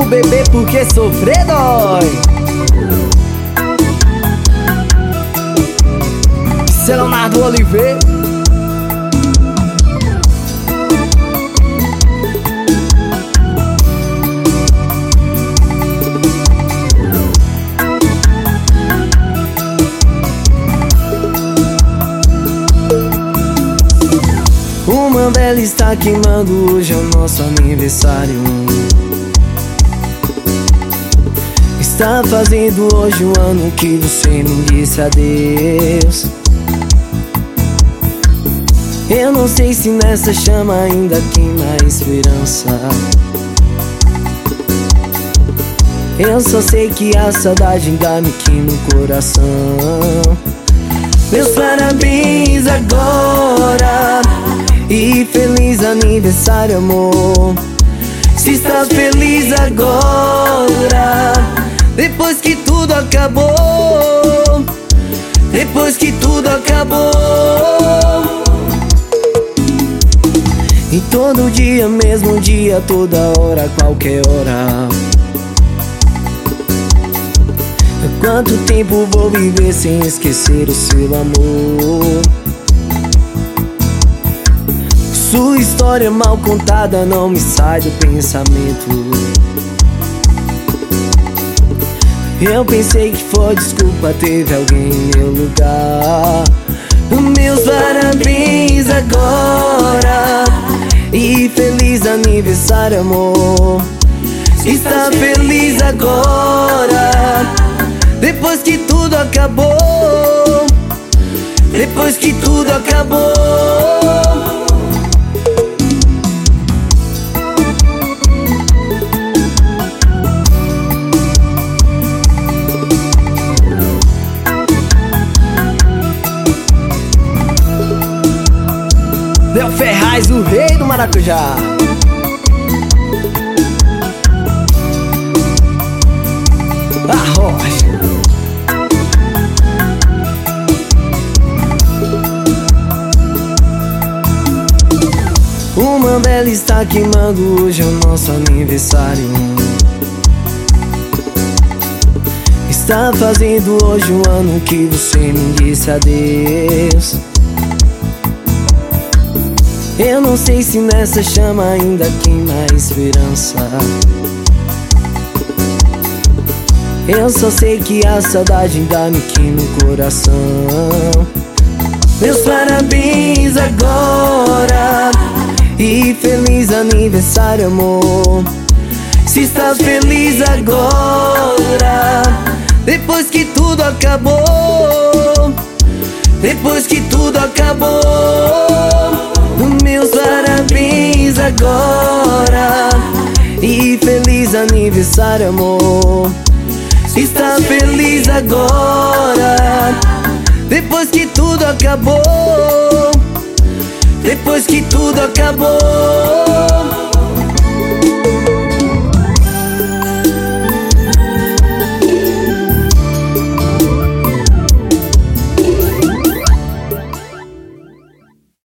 o bebê porque sofrer dói. Seu Leonardo Oliveira. O Mandela está queimando, hoje é o nosso aniversário. Está fazendo hoje um ano que você me disse adeus. Eu não sei se nessa chama ainda queima a esperança. Eu só sei que a saudade ainda me queima o coração. Meus parabéns agora e feliz aniversário, amor. Se está feliz agora, depois que tudo acabou, depois que tudo acabou. E todo dia, mesmo dia, toda hora, qualquer hora. Quanto tempo vou viver sem esquecer o seu amor? Sua história mal contada não me sai do pensamento. Eu pensei que foi desculpa, teve alguém em meu lugar. Meus parabéns agora e feliz aniversário, amor. Está feliz agora, depois que tudo acabou, depois que tudo acabou. Léo Ferraz, o rei do maracujá. A rocha. O Mandela está queimando, hoje é o nosso aniversário. Está fazendo hoje um ano que você me disse adeus. Eu não sei se nessa chama ainda queima a esperança. Eu só sei que a saudade ainda me queima o coração. Meus parabéns agora e feliz aniversário, amor. Se está feliz agora, depois que tudo acabou, depois que tudo acabou. Meus parabéns agora e feliz aniversário, amor. Está feliz agora, depois que tudo acabou, depois que tudo acabou.